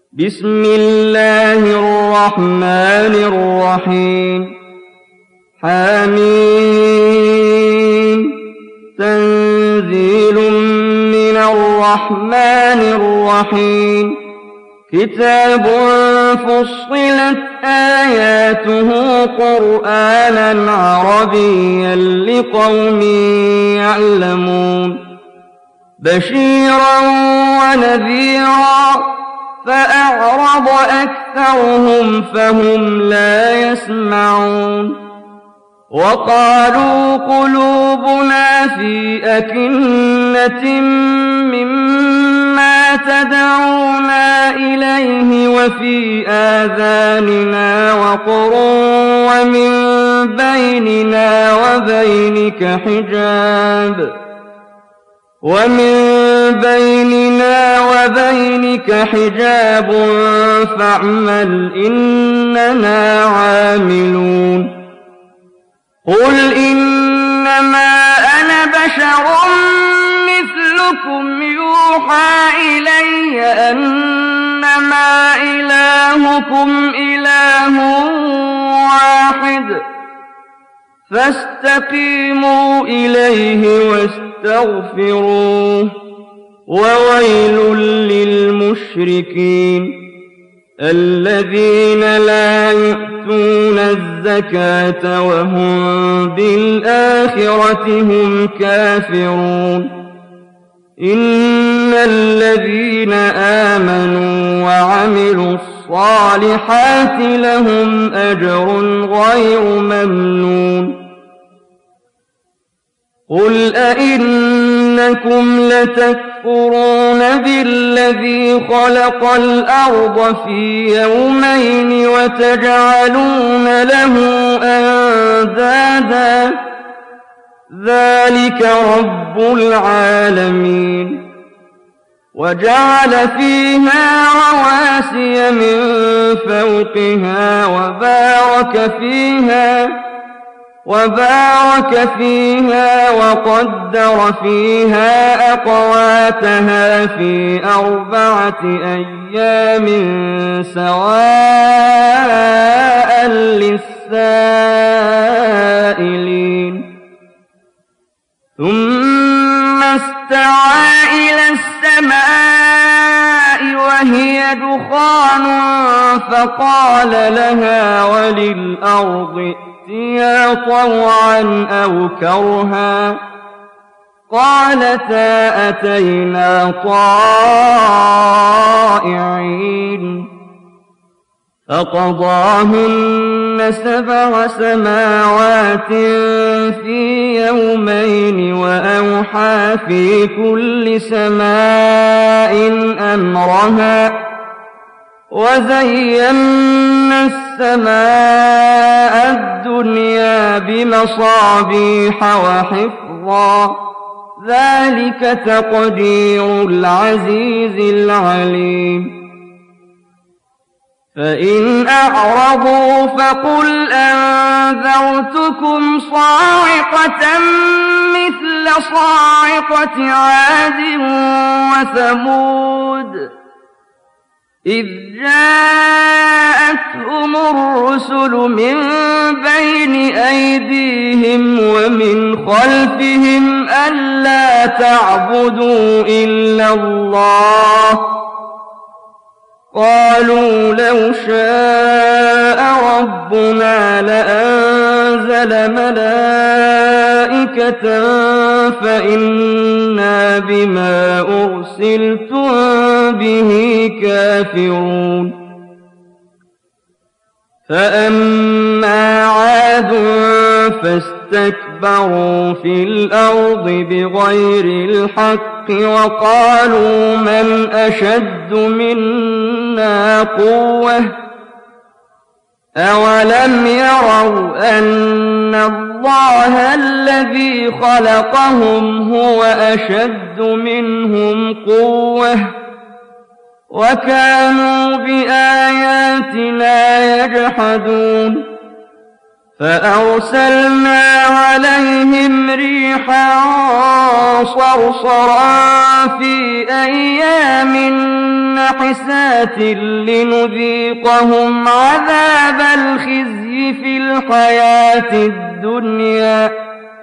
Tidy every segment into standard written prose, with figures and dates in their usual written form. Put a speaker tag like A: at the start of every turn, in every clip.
A: بسم الله الرحمن الرحيم حميم تنزيل من الرحمن الرحيم كتاب فصلت آياته قرآنا عربيا لقوم يعلمون بشيرا ونذيرا فأعرض أكثرهم فهم لا يسمعون وقالوا قلوبنا في أكنة مما تدعونا إليه وفي آذاننا وقر ومن بيننا وبينك حجاب فاعمل إننا عاملون قل إنما أنا بشر مثلكم يوحى إلي أنما إلهكم إله واحد فاستقيموا إليه واستغفروه وويل للمشركين الذين لا يؤتون الزكاة وهم بالآخرة هم كافرون إن الذين آمنوا وعملوا الصالحات لهم أجر غير ممنون قل أئنكم لتكفرون بالذي خلق الأرض في يومين وتجعلون له أندادا ذلك رب العالمين وجعل فيها رواسي من فوقها وبارك فيها وقدر فيها أقواتها في 4 أيام سواء للسائلين ثم استوى إلى السماء وهي دخان فقال لها وللأرض ائتيا طوعا أو كرها قالتا أتينا طائعين فقضاهن 7 سماوات في يومين وأوحى في كل سماء أمرها وزينا السماء الدنيا بمصابيح وحفظا ذلك تقدير العزيز العليم فإن أعرضوا فقل أنذرتكم صاعقة مثل صاعقة عاد وثمود إذ جاءتهم الرسل من بين أيديهم ومن خلفهم ألا تعبدوا إلا الله قالوا لو شاء ربنا لأنزل ملائكة فإنا بما أرسلتم به كافرون فأما عاد فاستكبروا في الأرض بغير الحق وقالوا من أشد منا قوة أولم يروا أن الله الذي خلقهم هو أشد منهم قوة وكانوا بآياتنا يجحدون فأرسلنا عليهم ريحا صرصرا في أيام نحسات لنذيقهم عذاب الخزي في الحياة الدنيا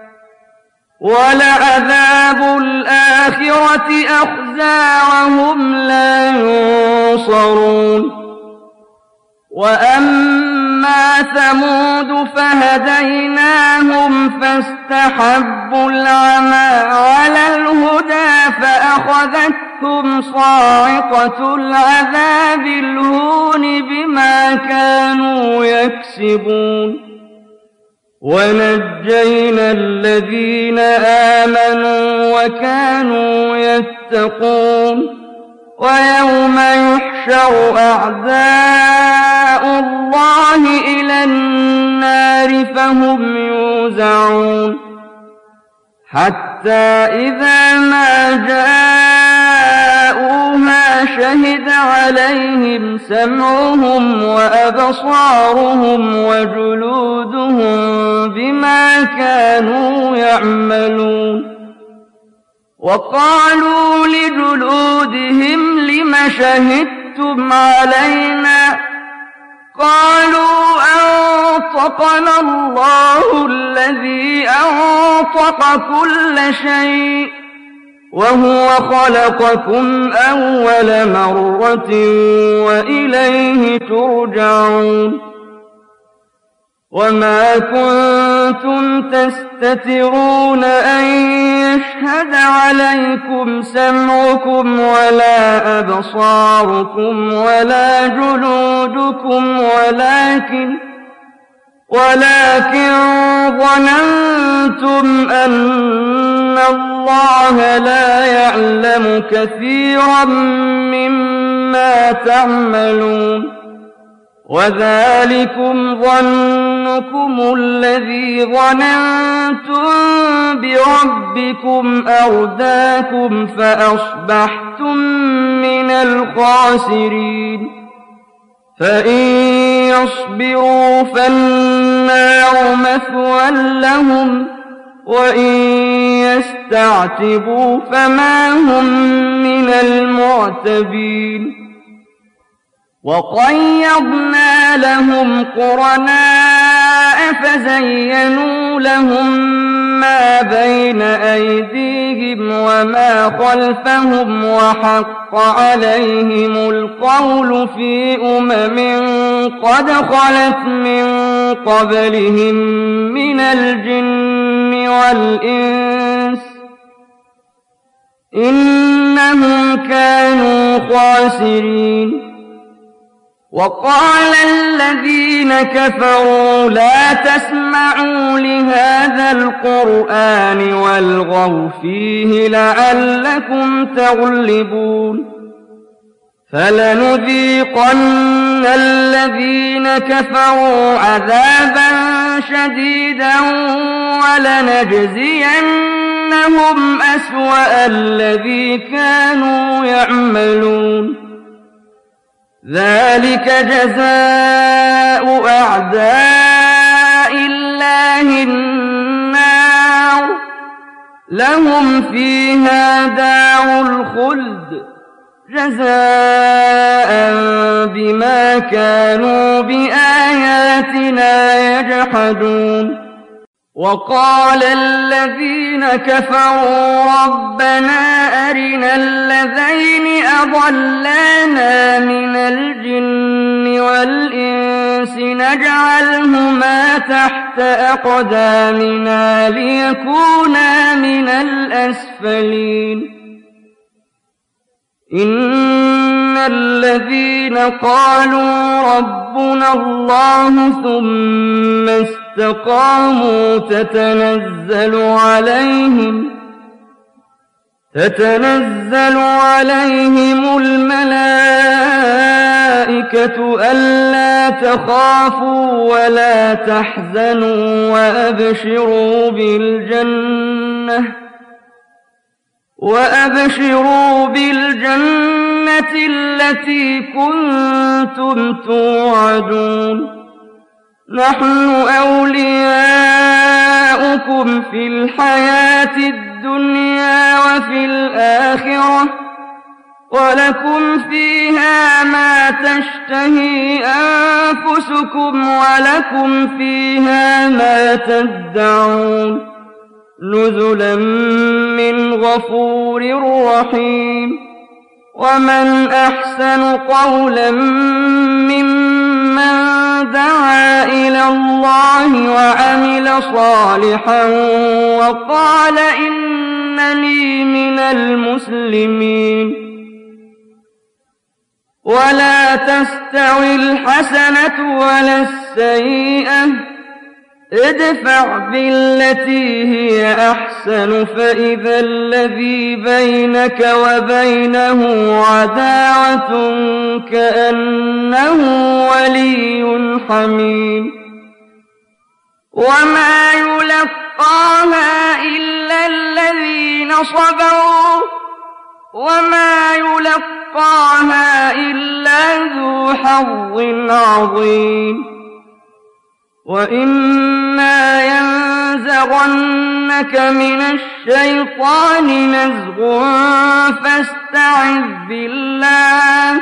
A: ولعذاب الآخرة أخزى وهم لا ينصرون وأما ثمود فهديناهم فاستحبوا العمى على الهدى فأخذتهم صاعقة العذاب الهون بما كانوا يكسبون ونجينا الذين آمنوا وكانوا يتقون ويوم يحشر أعداء الله إلى النار فهم يوزعون حتى إذا ما جاءوها شهد عليهم سمعهم وأبصارهم وجلودهم بما كانوا يعملون وقالوا لجلودهم لم شهدتم علينا قالوا أنطقنا الله الذي أنطق كل شيء وهو خلقكم أول مرة وإليه ترجعون وما كنتم تستترون أن يشهد عليكم سمعكم ولا أبصاركم ولا جلودكم ولكن ظننتم أن الله لا يعلم كثيرا مما تعملون وذلكم ظنكم الذي ظننتم بربكم أرداكم فأصبحتم من الخاسرين فإن يصبروا فالنار مثوى لهم وإن يستعتبوا فما هم من المعتبين وقيضنا لهم قرناء فزينوا لهم ما بين أيديهم وما خلفهم وحق عليهم القول في قد خلت من قبلهم من الجن والإنس إنهم كانوا خاسرين وقال الذين كفروا لا تسمعوا لهذا القرآن والغوا فيه لعلكم تغلبون فلنذيقن الذين كفروا عذابا شديدا ولنجزينهم أسوأ الذي كانوا يعملون ذلك جزاء أعداء الله النار لهم فيها دار الخلد جزاء بما كانوا بآياتنا يجحدون وقال الذين كفروا ربنا أرنا الذين أضلانا من الجن والإنس نجعلهما تحت أقدامنا ليكونا من الأسفلين إن الذين قالوا ربنا الله ثم استقاموا تتنزل عليهم الملائكة ألا تخافوا ولا تحزنوا وأبشروا بالجنة التي كنتم توعدون نحن أولياؤكم في الحياة الدنيا وفي الآخرة ولكم فيها ما تشتهي أنفسكم ولكم فيها ما تدعون نزلا من غفور رحيم ومن أحسن قولا ممن دعا إلى الله وعمل صالحا وقال إنني من المسلمين ولا تستوي الحسنة ولا السيئة ادفع بالتي هي أحسن فإذا الذي بينك وبينه عداوة كأنه ولي حميم وما يلقاها إلا الذين صبروا وما يلقاها إلا ذو حظ عظيم وإما ينزغنك من الشيطان نزغ فاستعذ بالله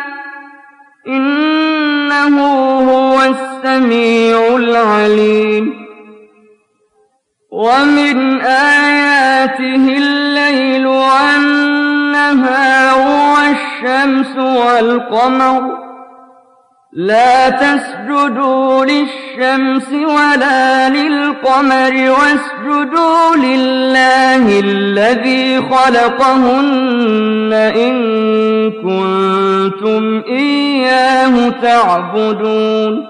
A: إنه هو السميع العليم ومن آياته الليل والنهار والشمس والقمر لا تسجدوا للشمس ولا للقمر واسجدوا لله الذي خلقهن إن كنتم إياه تعبدون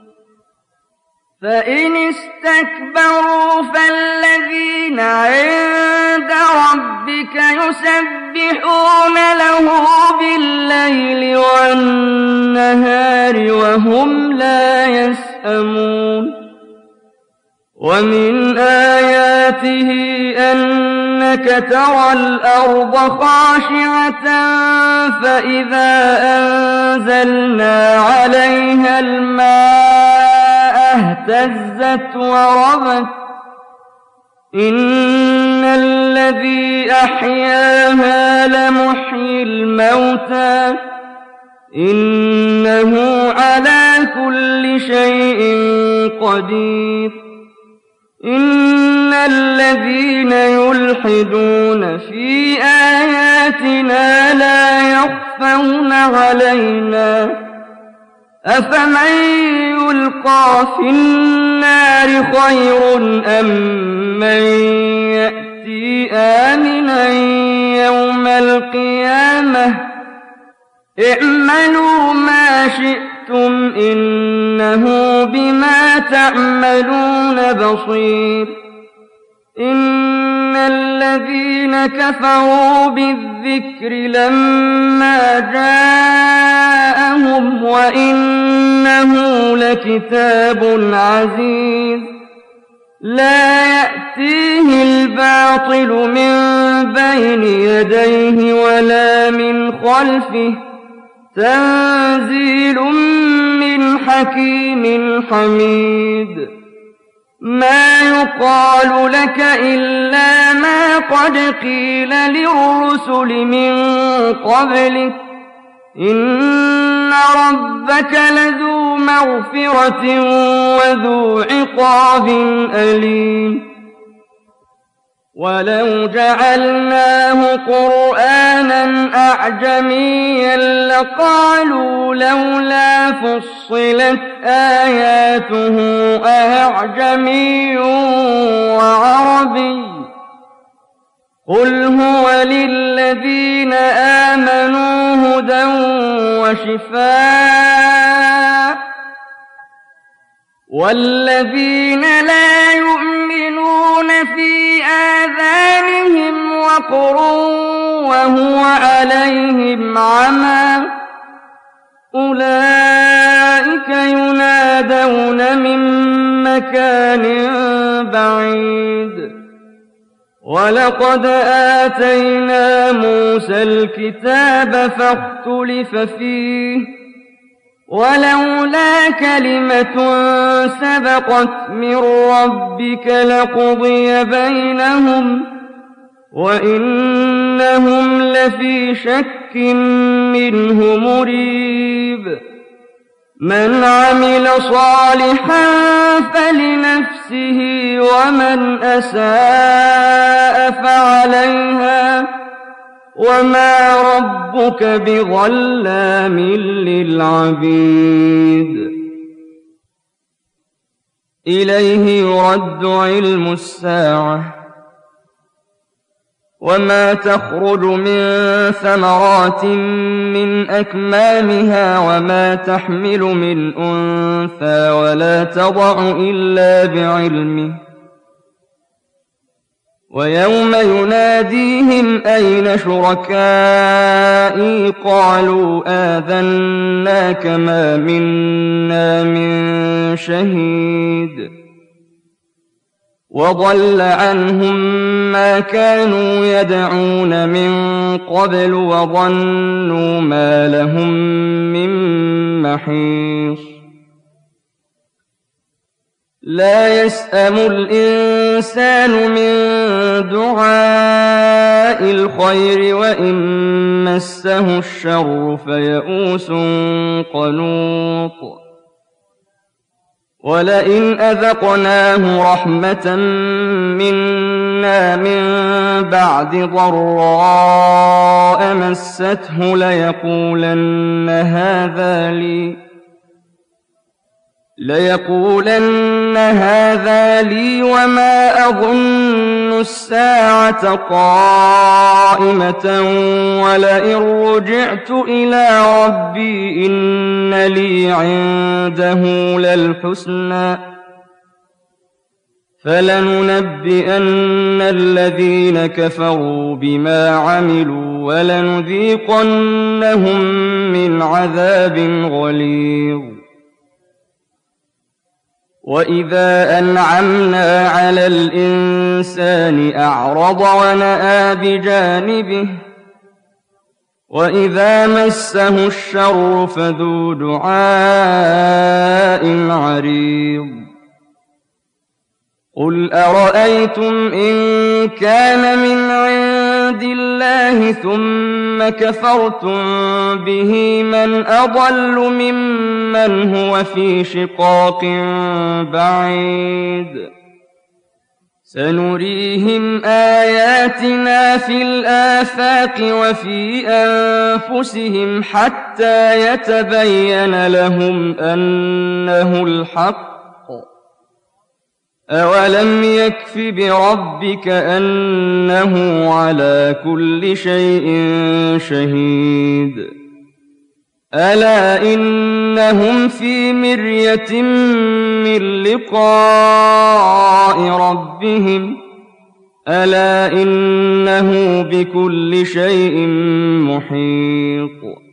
A: فإن استكبروا فالذين عند ربك يسبحون له بالليل والنهار وهم لا يسأمون ومن آياته أنك ترى الأرض خاشعة فإذا أنزلنا عليها الماء اهتزت وربت إن الذي أحياها لمحيي الموتى إنه على كل شيء قدير إن الذين يلحدون في آياتنا لا يخفون علينا أفمن يلقى في النار خير أم من يأتي آمنا يوم القيامة اعملوا ما شئتم إنه بما تعملون بصير إن الذين كفروا بالذكر لما جاءهم وإنه لكتاب عزيز لا يأتيه الباطل من بين يديه ولا من خلفه تنزيل من حكيم حميد ما يقال لك إلا ما قد قيل للرسل من قبلك إن ربك لذو مغفرة وذو عقاب أليم ولو جعلناه قرآنا أعجميا لقالوا لولا فصلت آياته أعجمي وعربي قل هو للذين آمنوا هدى وشفاء والذين لا يؤمنون في آذانهم وقر وهو عليهم عمى أولئك ينادون من مكان بعيد ولقد آتينا موسى الكتاب فاختلف فيه ولولا كلمة سبقت من ربك لقضي بينهم وإنهم لفي شك منه مريب من عمل صالحا فلنفسه ومن أساء فعليها وما ربك بظلام للعبيد إليه يرد علم الساعة وما تخرج من ثمرات من أكمامها وما تحمل من أنثى ولا تضع إلا بعلمه ويوم يناديهم أين شركائي قالوا آذناك ما منا من شهيد وضل عنهم ما كانوا يدعون من قبل وظنوا ما لهم من محيص لا يسأم الإنسان من دعاء الخير وإن مسه الشر فيئوس قنوط ولئن أذقناه رحمة منا من بعد ضراء مسته ليقولن هذا لي وما أظن الساعة قائمة ولئن رجعت إلى ربي إن لي عنده للحسنى فلننبئن الذين كفروا بما عملوا ولنذيقنهم من عذاب غليظ وإذا أنعمنا على الإنسان أعرض ونأى بجانبه وإذا مسه الشر فذو دعاء عريض قل أرأيتم إن كان من عند الله ثم كفرتم به من أضل ممن هو في شقاق بعيد سنريهم آياتنا في الآفاق وفي أنفسهم حتى يتبين لهم أنه الحق أولم يكف بربك أنه على كل شيء شهيد ألا إنهم في مرية من لقاء ربهم ألا إنه بكل شيء محيط